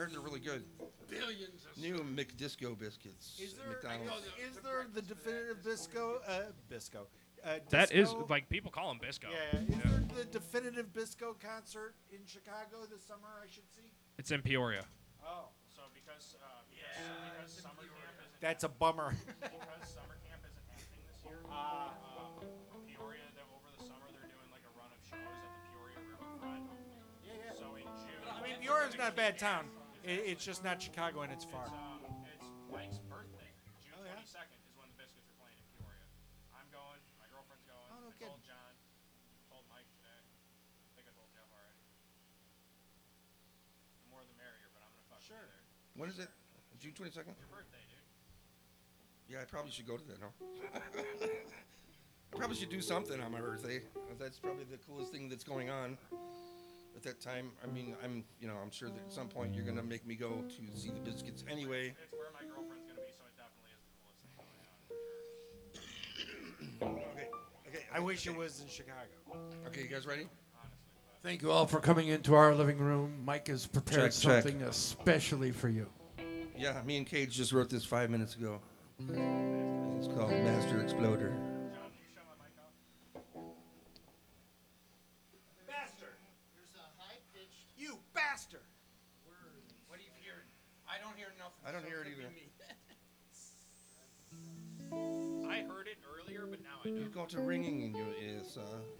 heard they're really good. Billions of New McDisco biscuits. Is at there McDonald's. is there the definitive Bisco? That is disco? like people call him Bisco. Yeah. Is there the definitive Bisco concert in Chicago this summer? I should see. It's in Peoria. Oh, So because summer camp isn't that's a bummer. because summer camp isn't happening this year. Peoria, over the summer, they're doing like a run of shows at the Peoria Riverfront. Yeah. So in June, I mean, Peoria's not a bad town. It's just not Chicago, and it's far. it's Mike's birthday. June Oh, yeah? 22nd is when the Biscuits are playing in Peoria. I'm going. My girlfriend's going. Oh, no I kidding. told John. Told Mike today. I think I told Jeff already. The more the merrier, but I'm gonna fucking Sure. be there. When is it? June 22nd? Your birthday, dude. Yeah, I probably should go to that, no? I probably should do something on my birthday. That's probably the coolest thing that's going on at that time. I mean, I'm sure that at some point you're gonna make me go to see the Biscuits anyway. It's where my girlfriend's gonna be, so it definitely is the coolest thing going on. Okay. I wish it was in Chicago. Okay, you guys ready? Thank you all for coming into our living room. Mike has prepared Check. something especially for you. Yeah, me and Cage just wrote this 5 minutes ago. It's called Master Exploder. Bastard! There's a high-pitched. You bastard! What are you hearing? I don't hear nothing. I don't so hear it could be either. me. I heard it earlier, but now I You don't. got a ringing in your ears.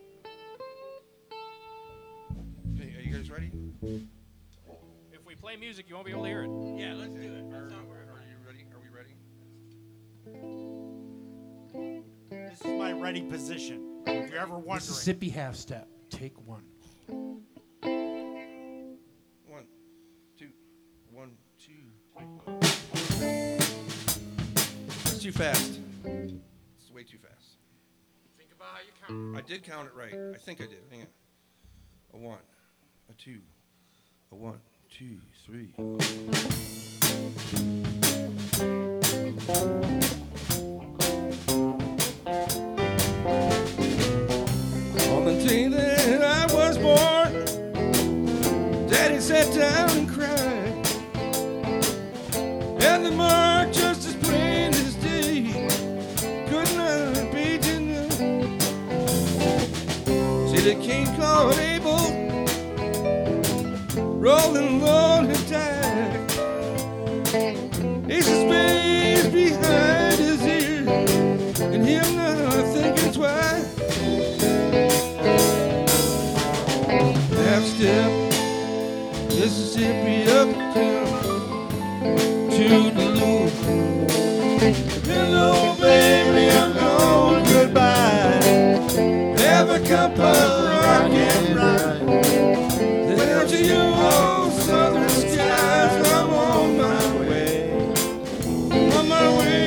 Okay, are you guys ready? If we play music, you won't be able to hear it. Yeah, let's do it. That's not where Are you ready? Are we ready? This is my ready position. If you're ever wondering. Mississippi half step. Take one. 1, 2, 1, 2, 3. That's too fast. It's way too fast. Think about how you count. I did count it right. I think I did. Hang on. A 1, a 2, a 1, 2, 3. On the day that I was born, Daddy sat down and cried. And the mark just as plain as day could not be denied. See the king called Abel, rolling alone had died. He's a space behind his ear, and him not thinking twice. Half step, Mississippi up town, toodaloo. Hello, baby, I'm going goodbye. Have a cup of rock and ride. There to you, old southern skies. I'm on my way, on my way.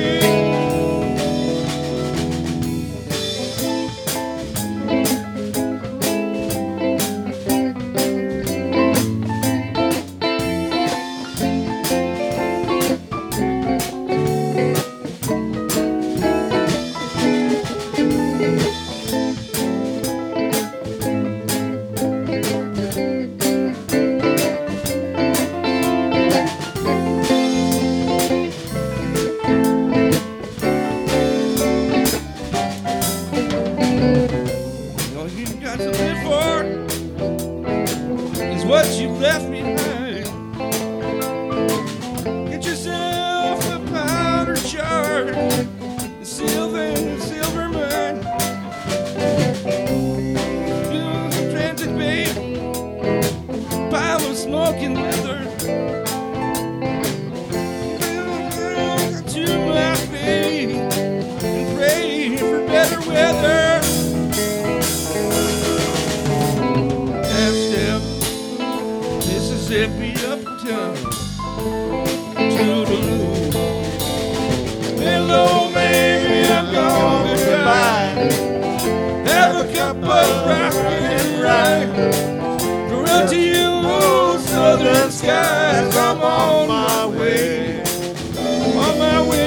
All you got to live for is what you left behind. Get yourself a powder jar, a silver mine. Transit babe, pile of smoking leather. To my feet and pray for better weather. Half step, Mississippi uptown, toodaloo. Hello, baby, I'm going goodbye. Have a cup of rock and ride. Run to you, old southern skies. I'm on my way, on my way.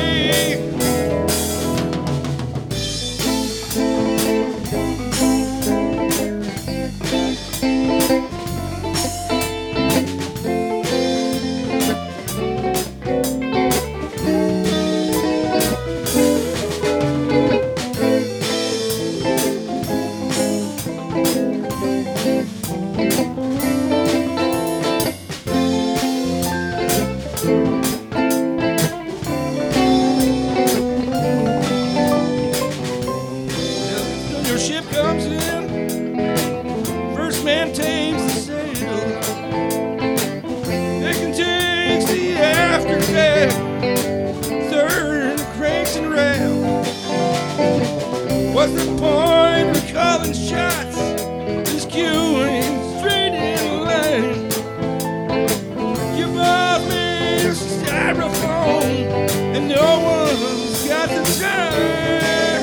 and no one's got the time.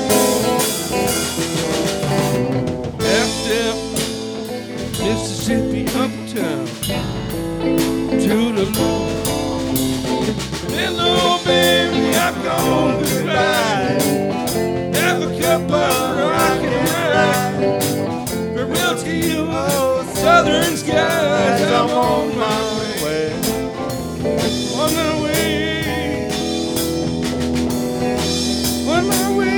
Half-step, Mississippi uptown to the hello, baby, I'm gone goodbye. Have a cup of rock and ride. Farewell to you, southern skies. I'm on my way. On my way. On my way.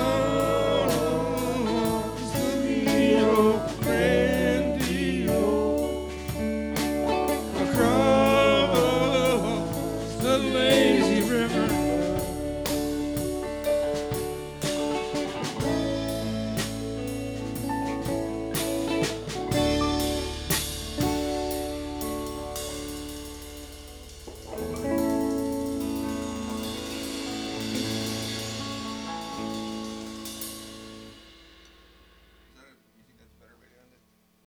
love.